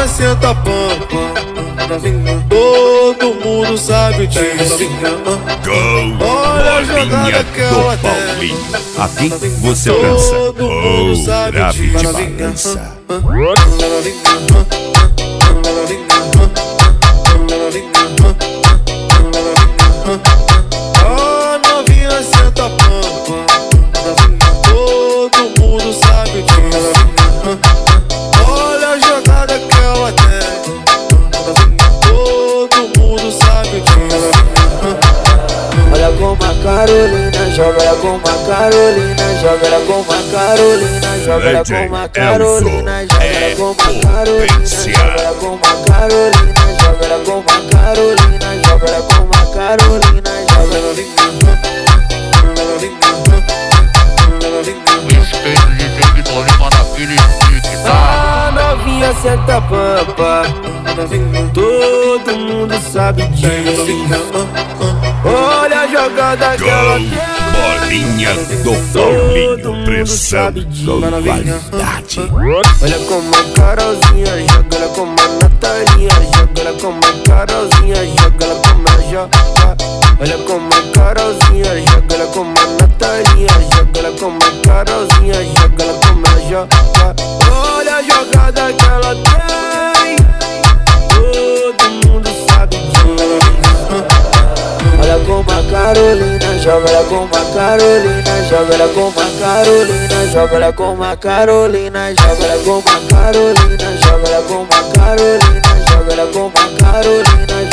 senta pampa, todo mundo sabe disso. Olha a jogada que ela tem. Paulinho. Aqui você dança. Oh, grave de balança. A novinha senta pampa, todo mundo sabe disso. Olha a jogada que ela tem, todo mundo sabe disso. Olha como a Carolina joga, olha como a Carolina joga, olha como a Carolina joga, olha como a Carolina joga, olha como a Carolina joga, olha como a Carolina joga, olha como a Carolina joga, olha como a Carolina joga. Respeito de David Tolima naquele pique, tá? A novinha senta pampa, todo mundo sabe disso. Olha a jogada que ela tem. Bolinha do Paulinho, pressão com qualidade. Olha como a Carolzinha joga, olha como a Natalinha joga, olha como a Carolzinha joga, olha como ela joga. Olha como a Carolzinha joga, olha como a Natalinha joga, olha como a Carolzinha joga, olha como ela joga. Olha a jogada que ela tem, todo mundo sabe disso. Olha como a Carolina joga, olha como a Carolina joga, olha como a Carolina joga, olha como a Carolina joga, olha como a Carolina joga, olha como a Carolina joga, olha como a Carolina